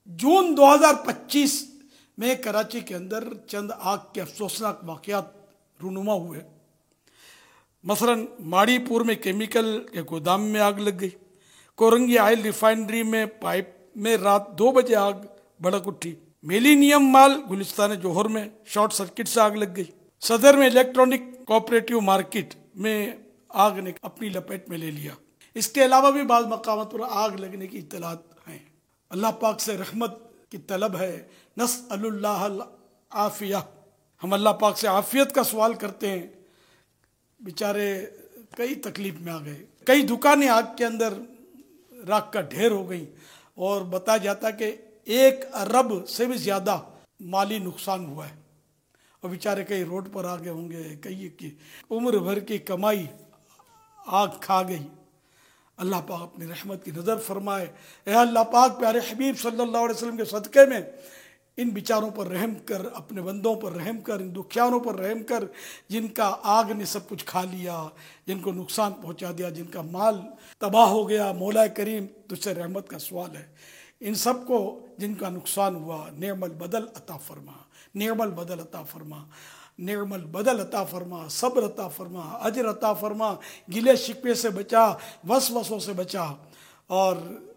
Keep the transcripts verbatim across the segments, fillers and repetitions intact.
جون دو ہزار پچیس میں کراچی کے اندر چند آگ کے افسوسناک واقعات رونما ہوئے۔ مثلا ماڑی پور میں کیمیکل کے گودام میں آگ لگ گئی، کورنگی آئل ریفائنری میں پائپ میں رات دو بجے آگ بھڑک اٹھی، میلینیم مال گلستان جوہر میں شارٹ سرکٹ سے آگ لگ گئی، صدر میں الیکٹرانک کوآپریٹو مارکیٹ میں آگ نے اپنی لپیٹ میں لے لیا۔ اس کے علاوہ بھی بعض مقامات پر آگ لگنے کی اطلاعات ہیں۔ اللہ پاک سے رحمت کی طلب ہے، نسأل اللہ العافیہ، ہم اللہ پاک سے عافیت کا سوال کرتے ہیں۔ بیچارے کئی تکلیف میں آ گئے، کئی دکانیں آگ کے اندر راکھ کا ڈھیر ہو گئیں، اور بتایا جاتا کہ ایک ارب سے بھی زیادہ مالی نقصان ہوا ہے، اور بیچارے کئی روڈ پر آ گئے ہوں گے، کئی کی عمر بھر کی کمائی آگ کھا گئی۔ اللہ پاک اپنی رحمت کی نظر فرمائے۔ اے اللہ پاک پیارے حبیب صلی اللہ علیہ وسلم کے صدقے میں ان بیچاروں پر رحم کر، اپنے بندوں پر رحم کر، ان دکھیاروں پر رحم کر جن کا آگ نے سب کچھ کھا لیا، جن کو نقصان پہنچا دیا، جن کا مال تباہ ہو گیا۔ مولا کریم تجھ سے رحمت کا سوال ہے، ان سب کو جن کا نقصان ہوا نعم البدل عطا فرما، نعم البدل عطا فرما، نعم البدل عطا فرما، صبر عطا فرما، اجر عطا فرما، گلے شکوے سے بچا، وسوسوں سے بچا، اور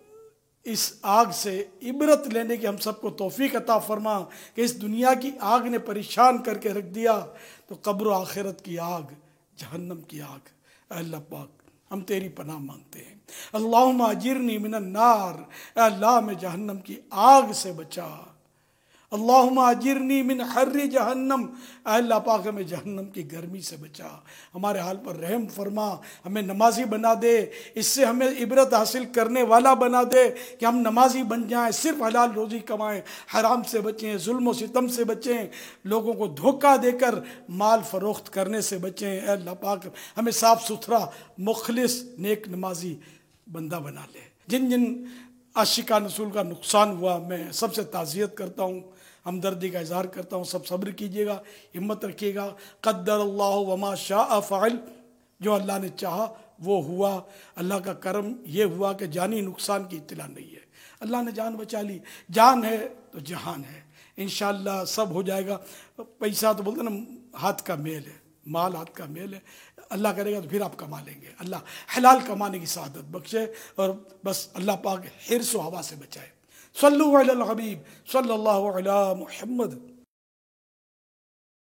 اس آگ سے عبرت لینے کی ہم سب کو توفیق عطا فرما کہ اس دنیا کی آگ نے پریشان کر کے رکھ دیا تو قبر و آخرت کی آگ، جہنم کی آگ، اے اللہ پاک ہم تیری پناہ مانگتے ہیں۔ اللہم اجرنی من النار، اے اللہ میں جہنم کی آگ سے بچا۔ اللہم اجرنی من حر جہنم، اے اللہ پاک ہمیں جہنم کی گرمی سے بچا، ہمارے حال پر رحم فرما، ہمیں نمازی بنا دے، اس سے ہمیں عبرت حاصل کرنے والا بنا دے کہ ہم نمازی بن جائیں، صرف حلال روزی کمائیں، حرام سے بچیں، ظلم و ستم سے بچیں، لوگوں کو دھوکہ دے کر مال فروخت کرنے سے بچیں۔ اے اللہ پاک ہمیں صاف ستھرا مخلص نیک نمازی بندہ بنا لے۔ جن جن عاشقان رسول کا نقصان ہوا میں سب سے تعزیت کرتا ہوں، ہمدردی کا اظہار کرتا ہوں، سب صبر کیجیے گا، ہمت رکھیے گا۔ قدر اللہ وما شاء فعل، جو اللہ نے چاہا وہ ہوا۔ اللہ کا کرم یہ ہوا کہ جانی نقصان کی اطلاع نہیں ہے، اللہ نے جان بچا لی۔ جان ہے تو جہان ہے، انشاءاللہ سب ہو جائے گا۔ پیسہ تو بولتے نا ہاتھ کا میل ہے، مال ہاتھ کا میل ہے، اللہ کرے گا تو پھر آپ کما لیں گے۔ اللہ حلال کمانے کی سعادت بخشے، اور بس اللہ پاک حرص و ہوا سے بچائے۔ صلو علی الحبیب صلی اللہ علی محمد۔